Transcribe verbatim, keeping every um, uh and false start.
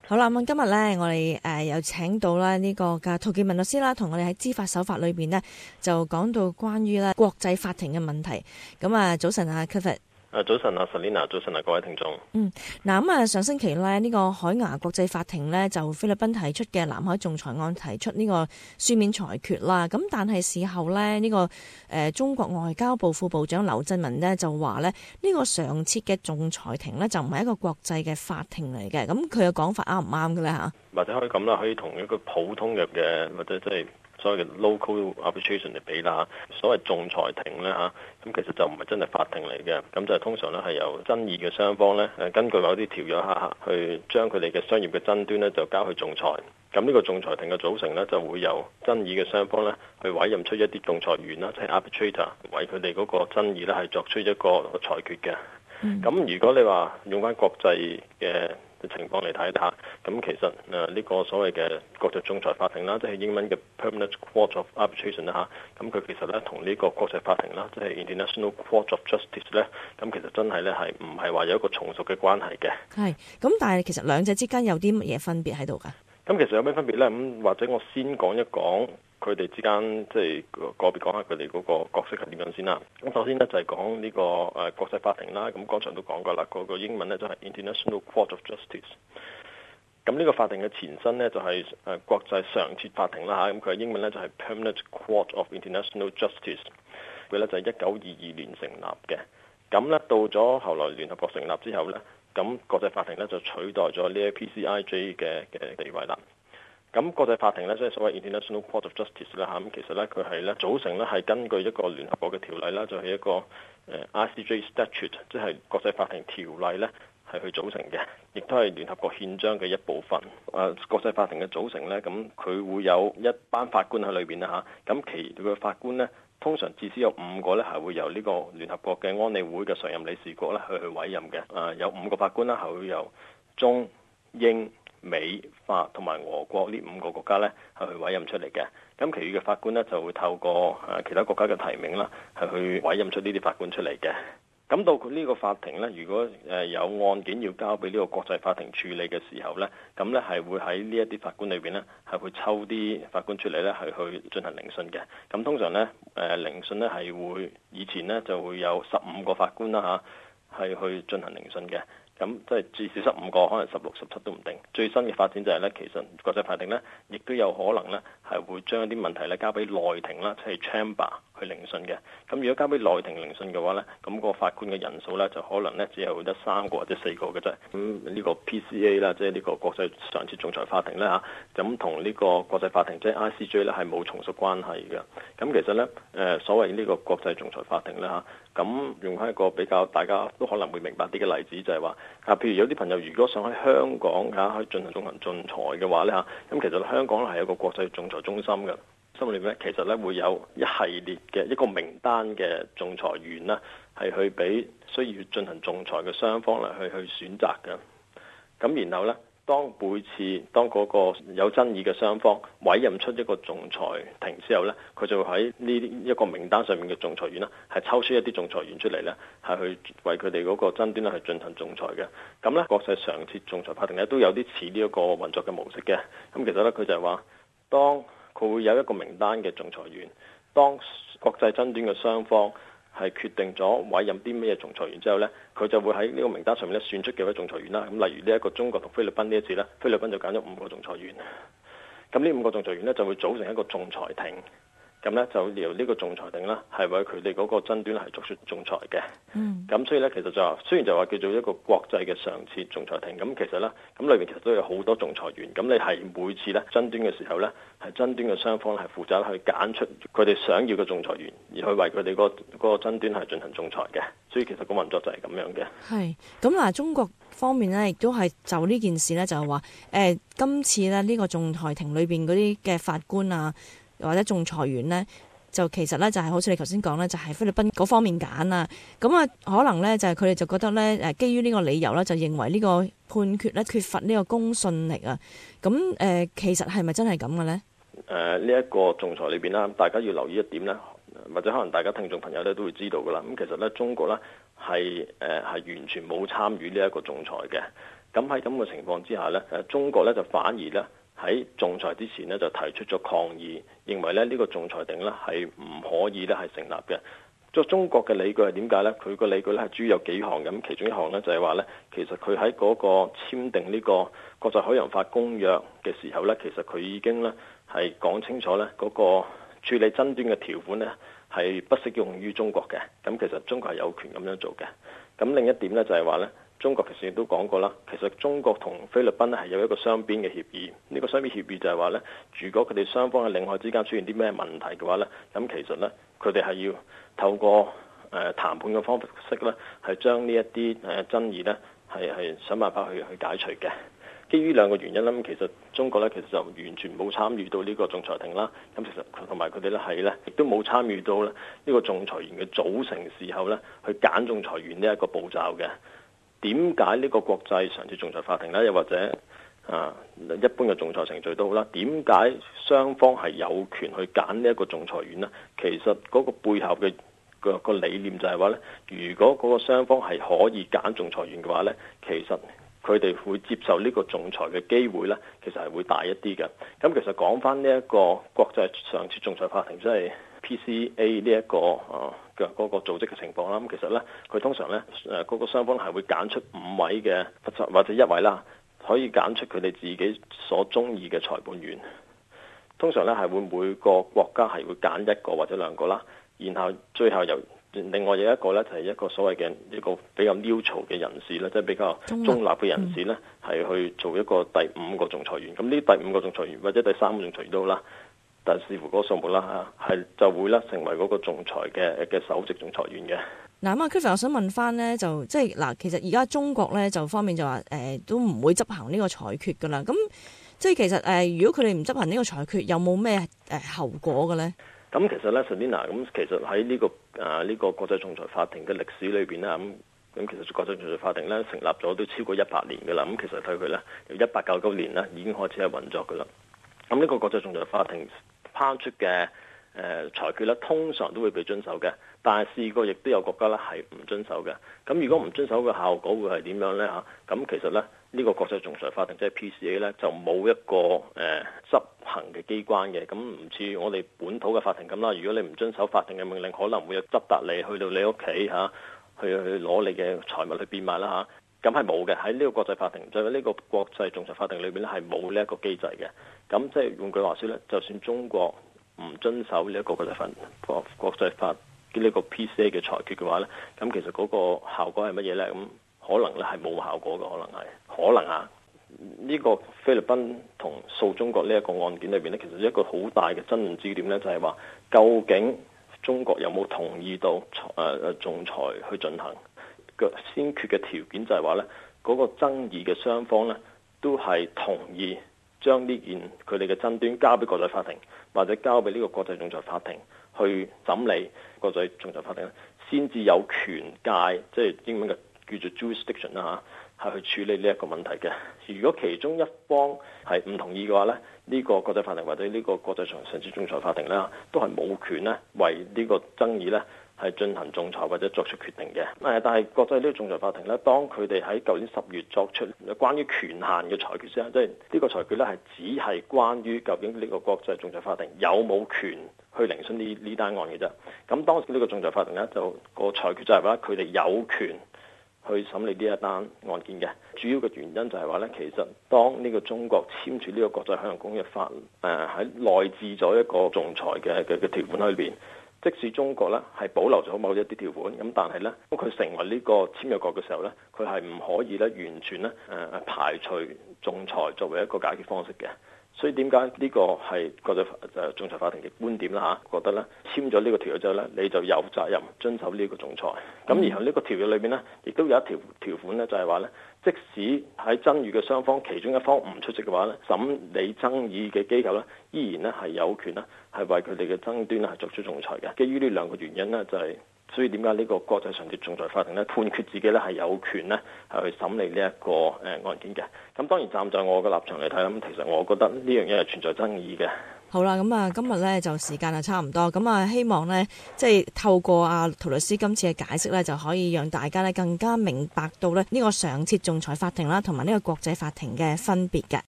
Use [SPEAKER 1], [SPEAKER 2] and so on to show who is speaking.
[SPEAKER 1] 好啦，咁今日咧，我哋誒有請到啦呢個嘅陶健民律師啦，同我哋喺知法守法裏邊呢，就講到關於咧國際法庭嘅問題。咁啊，早晨啊 Clifford。
[SPEAKER 2] 誒，早晨啊 Selina，早晨啊各位聽眾。
[SPEAKER 1] 嗯，嗱咁啊，上星期咧呢個海牙國際法庭呢，就菲律賓提出嘅南海仲裁案提出呢個書面裁決啦。咁但係事後呢，呢、這個誒、呃、中國外交部副部長劉振民呢，就話呢，呢、這個常設嘅仲裁庭呢，就唔係一個國際嘅法庭嚟嘅。咁佢嘅講法啱唔啱嘅咧嚇？
[SPEAKER 2] 或者可以咁啦，可以同一個普通嘅嘅或者即係所謂嘅 local arbitration 嚟比啦。所謂仲裁庭咧嚇，咁其實就唔係真係法庭嚟嘅。咁就係通常咧係由爭議嘅雙方咧，誒根據某啲條約下去將佢哋嘅商業嘅爭端咧就交去仲裁。咁呢個仲裁庭嘅組成咧就會由爭議嘅雙方咧去委任出一啲仲裁員啦，即係 arbitrator 為佢哋嗰個爭議咧係作出一個裁決嘅。咁、嗯、如果你話用翻國際嘅情況嚟睇下，咁其實誒呢個所謂嘅國際仲裁法庭啦，即係英文嘅 Permanent Court of Arbitration 啦嚇，咁佢其實咧同呢個國際法庭啦，即係 International Court of Justice 咧，咁其實真係咧係唔係話有一個從屬嘅關係嘅。
[SPEAKER 1] 係，咁但係其實兩者之間有啲乜嘢分別喺度㗎？
[SPEAKER 2] 咁其實有咩分別咧？咁或者我先講一講佢哋之間，即係個別講下佢哋嗰個角色係點樣先啦。咁首先呢，就係講呢個誒國際法庭啦。咁剛才都講過啦，嗰個英文呢，就係 International Court of Justice。咁呢個法庭嘅前身呢，就係誒國際常設法庭啦嚇。咁佢嘅英文呢，就係 Permanent Court of International Justice。佢呢，就係一九二二年成立嘅。咁呢，到咗後來聯合國成立之後呢，咁國際法庭呢，就取代咗呢個 P C I J 嘅嘅地位啦。咁國際法庭呢，即係所謂 International Court of Justice 啦嚇，咁其實呢，佢係呢組成呢係根據一個聯合國嘅條例啦，就係、是、一個誒 I C J Statute，即係國際法庭條例呢係去組成嘅，亦都係聯合國憲章嘅一部分。誒、啊、國際法庭嘅組成呢，咁佢會有一班法官喺裏邊啦嚇，咁其餘嘅法官呢，通常至少有五個呢係會由呢個聯合國嘅安理會嘅常任理事國呢去去委任嘅。誒、啊、有五個法官啦係會由中英美法同埋俄國呢五個國家呢係去委任出嚟嘅，咁其餘嘅法官呢，就會透過誒其他國家嘅提名啦，係去委任出呢啲法官出嚟嘅。咁到呢個法庭呢，如果誒有案件要交俾呢個國際法庭處理嘅時候呢，咁呢係會喺呢一啲法官裏邊呢，係會抽啲法官出嚟呢，係去進行聆訊嘅。咁通常呢，誒聆訊呢係會以前呢就會有十五個法官啦嚇，係去進行聆訊嘅。咁即係至少十五個，可能十六、十七都唔定。最新嘅發展就係咧，其實國際法庭咧，亦都有可能咧係會將一啲問題咧交俾內庭啦，即係 chamber 去聆訊嘅。咁如果交俾內庭聆訊嘅話咧，咁個法官嘅人數咧就可能咧只係會得三個或者四個嘅啫。咁呢個 P C A 啦，即係呢個國際常設仲裁法庭咧嚇，咁同呢個國際法庭即係 I C J 咧係冇從屬關係嘅。咁其實咧誒所謂呢個國際仲裁法庭咧嚇，咁用翻一個比較大家都可能會明白啲嘅例子就係話。啊，譬如有啲朋友如果想喺香港嚇去進行仲行仲裁嘅話咧嚇，咁其實香港咧係一個國際仲裁中心嘅，心裏面咧其實咧會有一系列嘅一個名單嘅仲裁員啦，係去俾需要進行仲裁嘅雙方嚟去去選擇嘅。咁然後咧，當每次當嗰個有爭議嘅雙方委任出一個仲裁庭之後呢，佢就會喺呢一個名單上面嘅仲裁員呢，係抽出一啲仲裁員出嚟呢，係去為佢哋嗰個爭端呢去進行仲裁嘅。咁呢，國際常設仲裁法庭呢都有啲似呢一個運作嘅模式嘅。咁其實呢，佢就係話，當佢會有一個名單嘅仲裁員，當國際爭端嘅雙方係決定咗委任啲咩仲裁員之後呢，佢就會喺呢個名單上面咧選出幾位仲裁員啦。咁例如呢一個中國同菲律賓呢一次呢，菲律賓就揀咗五個仲裁員。咁呢五個仲裁員呢，就會組成一個仲裁庭。咁呢，就由呢個仲裁庭啦，係為佢哋嗰個爭端係作出仲裁嘅。嗯。咁所以呢，其實就話雖然就話叫做一個國際嘅常設仲裁庭，咁其實呢，咁裏面其實都有好多仲裁員。咁你係每次呢爭端嘅時候呢，係爭端嘅雙方係負責去揀出佢哋想要嘅仲裁員，而去為佢哋嗰嗰個爭端係進行仲裁嘅。所以其實個運作就係咁樣嘅。係。
[SPEAKER 1] 咁嗱，中國方面呢，亦都係就呢件事呢，就係話誒，今次呢，呢個仲裁庭裏邊嗰啲嘅法官啊，或者仲裁員呢，就其實呢，就係好似你頭先講呢，就係菲律賓嗰方面揀啊。咁啊，可能呢，就係佢哋就覺得呢，誒，基於呢個理由呢，就認為呢個判決呢，缺乏呢個公信力啊。咁誒、呃，其實係咪真係咁嘅呢？
[SPEAKER 2] 誒、呃，呢、這、一個仲裁裏邊啦，大家要留意一點呢，或者可能大家聽眾朋友呢都會知道噶啦。咁其實呢，中國呢係誒係完全冇參與呢一個仲裁嘅。 咁喺咁嘅情況之下呢，誒中國呢就反而呢喺仲裁之前呢就提出咗抗議，認為咧呢個仲裁庭呢係唔可以呢係成立嘅。作中國嘅理據係點解呢？佢個理據咧係主要有幾項咁，其中一項呢就係話呢，其實佢喺嗰個簽訂呢個國際海洋法公約嘅時候呢，其實佢已經呢係講清楚呢嗰個處理爭端嘅條款呢係不適用於中國嘅。咁其實中國係有權咁樣做嘅。咁另一點呢就係話呢，中國其實亦都講過啦，其實中國同菲律賓呢係有一個雙邊嘅協議。呢個雙邊協議就係話呢，如果佢哋雙方嘅領海之間出現啲咩問題嘅話呢，咁其實呢，佢哋係要透過誒、呃、談判嘅方式咧，係將呢一啲誒爭議咧，係係想辦法去去解除嘅。基於兩個原因啦，咁其實中國咧其實就完全冇參與到呢個仲裁庭啦。咁其實同埋佢哋咧係咧，亦都冇參與到咧呢個仲裁員嘅組成時候咧，去揀仲裁員呢一個步驟嘅。點解呢個國際常設仲裁法庭咧，又或者啊一般嘅仲裁程序都好啦，點解雙方係有權去揀呢一個仲裁員呢？其實嗰個背後嘅個個理念就係話咧，如果嗰個雙方係可以揀仲裁員嘅話咧，其實佢哋會接受呢個仲裁嘅機會咧，其實係會大一啲嘅。咁其實講翻呢一個國際常設仲裁法庭，即係 P C A 呢一個啊嘅嗰個組織嘅情況啦。咁其實咧，佢通常咧誒嗰個雙方係會揀出五位嘅或者一位啦，可以揀出佢哋自己所中意嘅裁判員。通常咧係會每個國家係會揀一個或者兩個啦，然後最後由另外有一個咧就係一個所謂嘅一個比較 neutral 嘅人士咧，即係比較中立嘅人士咧，係去做一個第五個仲裁員。咁呢第五個仲裁員或者第三個仲裁員都好啦，但係視乎嗰個數目啦嚇，係就會咧成為嗰個仲裁嘅嘅首席仲裁員嘅。
[SPEAKER 1] 嗱咁啊 Clifford 我想問翻呢，就即係嗱，其實而家中國咧就方面就話誒、呃、都唔會執行呢個裁決噶啦。咁即係其實誒、呃，如果佢哋唔執行呢個裁決，有冇咩誒後果嘅咧？
[SPEAKER 2] 咁其實咧 Selina 咁其實喺呢、這個啊呢、這個國際仲裁法庭嘅歷史裏邊咧，咁咁其實國際仲裁法庭咧成立咗都超過一百年嘅啦。咁其實睇佢咧由一八九九年咧已經開始係運作嘅啦。咁呢個國際仲裁法庭拋出嘅誒、呃、裁決咧，通常都會被遵守嘅。但係試過亦都有國家咧係唔遵守嘅。咁如果唔遵守嘅效果會係點樣咧嚇？咁其實咧呢、這個國際仲裁法庭即係 P C A 咧就冇一個誒、呃、執行嘅機關嘅。咁唔似我哋本土嘅法庭咁啦。如果你唔遵守法庭嘅命令，可能會有執達你去到你屋企嚇，去去攞你嘅財物去變賣啦嚇。咁係冇嘅。喺呢個國際法庭就係、是、呢個國際仲裁法庭裏邊咧係冇呢一個機制嘅。咁即係換句話說咧，就算中國唔遵守呢一個國際法國國際法呢個 P C A 嘅裁決嘅話咧，咁其實嗰個效果係乜嘢咧？咁可能咧係冇效果嘅，可能係可能啊。呢、這個菲律賓同訴中國呢一個案件裏邊咧，其實一個好大嘅爭論焦點咧，就係話究竟中國有冇同意到誒誒仲裁去進行嘅先決嘅條件就係話咧，嗰、那個爭議嘅雙方咧都係同意將呢件佢哋嘅爭端交俾國際法庭，或者交俾呢個國際仲裁法庭去審理。國際仲裁法庭先至有權界，即係英文嘅叫做 jurisdiction 啦嚇，係去處理呢一個問題嘅。如果其中一方係唔同意嘅話咧，呢、這個國際法庭或者呢個國際常設仲裁法庭咧，都係冇權咧為呢個爭議咧係進行仲裁或者作出決定嘅。誒，但係國際呢個仲裁法庭咧，當佢哋喺舊年十月作出關於權限嘅裁決先，即係呢個裁決咧係只係關於究竟呢個國際仲裁法庭有冇權去聆訊呢呢單案嘅啫。咁當時呢個仲裁法庭咧就、個裁決就係話佢哋有權去審理呢一單案件嘅。主要嘅原因就係話咧，其實當呢個中國簽署呢個國際海洋公約法，誒喺內置咗一個仲裁嘅嘅嘅條款喺裏邊。即使中國咧係保留咗某一啲條款，咁但係咧，佢成為呢個簽約國嘅時候咧，佢係唔可以咧完全咧誒排除仲裁作為一個解決方式嘅。所以點解呢個係國際誒仲裁法庭嘅觀點啦嚇？覺得咧簽咗呢個條約之後咧，你就有責任遵守呢個仲裁。咁然後呢個條約裏邊咧，亦都有一條條款咧，就係話咧，即使喺爭議嘅雙方其中一方唔出席嘅話咧，審理爭議嘅機構咧，依然咧係有權咧係為佢哋嘅爭端咧係作出仲裁嘅。基於呢兩個原因咧，就係、是。所以點解呢個國際常設仲裁法庭咧判決自己咧係有權咧係去審理呢一個誒案件嘅？咁當然站在我嘅立場嚟睇啦，咁其實我覺得呢樣嘢係存在爭議嘅。
[SPEAKER 1] 好啦，咁啊，今日咧就時間啊差唔多，咁啊希望咧即係透過阿陶律師今次嘅解釋咧，就可以讓大家咧更加明白到咧呢個常設仲裁法庭啦，同埋呢個國際法庭嘅分別嘅。